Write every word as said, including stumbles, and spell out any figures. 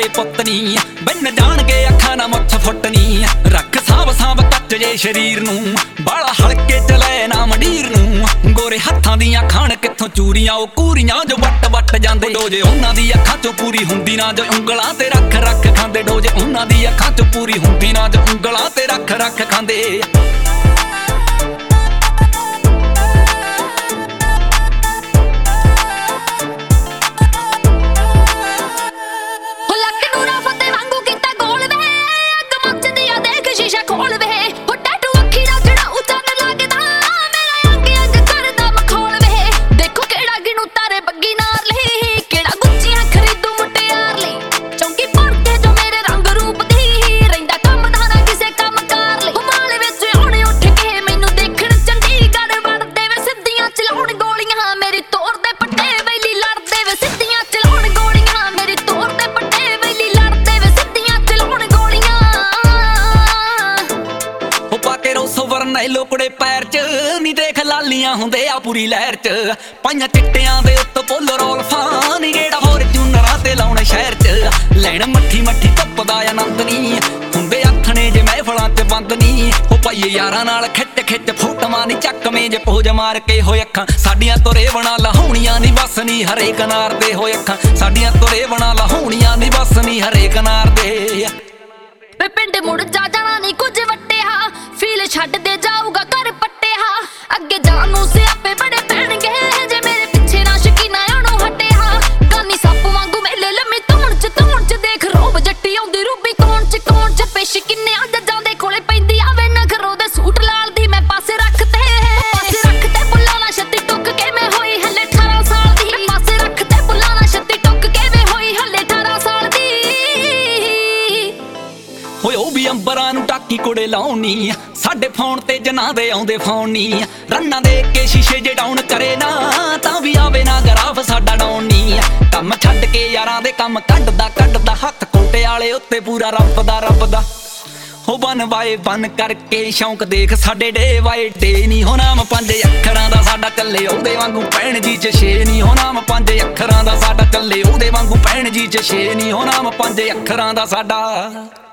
ਪੁੱਤ ਨੀ ਬੰਨ ਜਾਣਗੇ ਅੱਖਾਂ ਨਾ ਮੁੱਛ ਫੁੱਟਨੀ ਰੱਖ ਸਾਂਭ ਸਾਂਭ ਕੱਚ ਜੇ ਸ਼ਰੀਰ ਨੂੰ ਬਾਲਾ ਹਲਕੇ ਚ ਲੈ ਨਾ ਮੰਡੀਰ ਨੂੰ ਗੋਰੇ ਹੱਥਾਂ ਦੀਆਂ ਖਾਣ ਕਿੱਥੋਂ ਚੂਰੀਆਂ ਉਹ ਕੂਰੀਆਂ ਜੋ ਵੱਟ ਵੱਟ ਜਾਂਦੇ ਡੋਜੇ ਉਹਨਾਂ ਦੀ ਅੱਖਾਂ ਚੋਂ ਪੂਰੀ ਹੁੰਦੀ ਨਾ ਜੋ ਉਂਗਲਾਂ ਤੇ ਰੱਖ ਰੱਖ ਖਾਂਦੇ ਡੋਜੇ ਉਹਨਾਂ ਦੀ ਅੱਖਾਂ ਚੋਂ ਪੂਰੀ ਹੁੰਦੀ ਨਾ ਜੋ ਉਂਗਲਾਂ ਤੇ ਰੱਖ ਰੱਖ ਖਾਂਦੇ ਲੋਕੜੇ ਪੈਰ ਚ ਨੀ ਦੇਖ ਲਾਲੀਆਂ ਹੁੰਦੇ ਆ ਪੂਰੀ ਲਹਿਰ ਚ ਪਾਈਆਂ ਚਿੱਟਿਆਂ ਦੇ ਉੱਤੇ ਪੁੱਲ ਰੋਲਫਾਂ ਨੀ ਜਿਹੜਾ ਹੋਰ ਚੂਨਰਾਂ ਤੇ ਲਾਉਣੇ ਸ਼ਹਿਰ ਚ ਲੈਣ ਮੱਠੀ ਮੱਠੀ ਧੁੱਪ ਦਾ ਆਨੰਦ ਨੀ ਹੁੰਦੇ ਆਥਣੇ ਜੇ ਮਹਿਫਲਾਂ ਤੇ ਬੰਦ ਨੀ ਉਹ ਪਾਈਏ ਯਾਰਾਂ ਨਾਲ ਖਿੱਚ ਖਿੱਚ ਫੋਟੋਆਂ ਨੀ ਚੱਕਵੇਂ ਜੇ ਪੋਜ ਮਾਰ ਕੇ ਹੋਏ ਅੱਖਾਂ ਸਾਡੀਆਂ ਤੁਰੇ ਬਣਾ ਲਹਾਉਣੀਆਂ ਨੀ ਬਸ ਨੀ ਹਰੇਕ ਨਾਰ ਦੇ ਹੋਏ ਅੱਖਾਂ ਸਾਡੀਆਂ ਤੁਰੇ ਬਣਾ ਲਹਾਉਣੀਆਂ ਨੀ ਬਸ ਨੀ ਹਰੇਕ ਨਾਰ ਦੇ ਵੇ ਪਿੰਡ ਮੁੜ ਜਾ ਜਾਣਾ ਨੀ ਕੁਝ ਵੱਟਿਆ ਫੀਲ ਛੱਡ ਦੇ ਜਾਊਗਾ ਘਰ ਪੱਟਿਆ ਅੱਗੇ ਜਾਣ ਨੂੰ ਸਿਆਪੇ ਬੜੇ ਪੈਣਗੇ ਜੇ ਮੇਰੇ ਪਿੱਛੇ ਨਾ ਸ਼ਕੀਨਾ ਉਹਨੂੰ ਹਟਿਆ ਗਾਨੀ ਸੱਪ ਵਾਂਗੂ ਮੇਲੇ ਲੰਮੀ ਧੌਣ ਚ ਧੌਣ ਚ ਦੇਖ ਰੋਬ ਜੱਟੀ ਆਉਂਦੀ ਰੂਬੀ ਕੌਣ ਚ ਕੌਣ ਚ ਪੇਸ਼ ਕਿੰਨੇ ਆ ਜੱਜਾਂ ਦੇ ਕੋਲੇ ਪੈਂਦੀ ਆਵੇ ਨਖਰੋ ਦੇ ਸੂਟ ਲਾਲ ਦੀ ਮੈਂ ਪਾਸੇ ਰੱਖਤੇ ਪਾਸੇ ਰੱਖਤੇ ਬੁੱਲਾਂ ਨਾ ਛੱਤੀ ਟੁੱਕ ਕੇ ਮੈਂ ਹੋਈ ਹਲੇ ਅਠਾਰਾਂ ਸਾਲ ਦੀ ਪਾਸੇ ਰੱਖਤੇ ਬੁੱਲਾਂ ਨਾ ਛੱਤੀ ਟੁੱਕ ਕੇ ਮੈਂ ਹੋਈ ਹਲੇ ਅਠਾਰਾਂ ਸਾਲ ਦੀ ਹੋਏ ਉਹ ਵੀ ਅੰਬਰਾਂ ਨੂੰ ਟਾਕੀ ਕੁੜੇ ਲਾਉਣੀ ਸਾਡੇ ਫੋਨ ਤੇ ਜਨਾਂ ਦੇ ਆਉਂਦੇ ਫੋਨ ਨੀ ਰੰਨਾਂ ਦੇ ਕੇ ਸ਼ੀਸ਼ੇ ਜੇ ਡਾਊਨ ਕਰੇ ਨਾ ਤਾਂ ਵੀ ਆਵੇ ਨਾ ਗਰਾਫ ਸਾਡਾ ਡਾਊਨ ਨੀ ਕੰਮ ਛੱਡ ਕੇ ਯਾਰਾਂ ਦੇ ਕੰਮ ਕੱਢਦਾ ਕੱਢਦਾ ਹੱਥ ਕੋਟੇ ਵਾਲੇ ਉੱਤੇ ਪੂਰਾ ਰੱਬ ਦਾ ਰੱਬ ਦਾ ਹੋ ਬਨ ਵਾਏ ਬਨ ਕਰਕੇ ਸ਼ੌਂਕ ਦੇਖ ਸਾਡੇ ਡੇ ਵਾਏ ਡੇ ਨੀ ਹੋ ਨਾਮ ਪੰਜ ਅੱਖਰਾਂ ਦਾ ਸਾਡਾ ਚੱਲੇ ਉਹਦੇ ਵਾਂਗੂ ਪੈਣ ਜੀ ਚ ਛੇ ਨੀ ਹੋ ਨਾਮ ਪੰਜ ਅੱਖਰਾਂ ਦਾ ਸਾਡਾ ਚੱਲੇ ਉਹਦੇ ਵਾਂਗੂ ਪੈਣ ਜੀ ਚ ਛੇ ਨੀ ਹੋ ਨਾਮ ਪੰਜ ਅੱਖਰਾਂ ਦਾ ਸਾਡਾ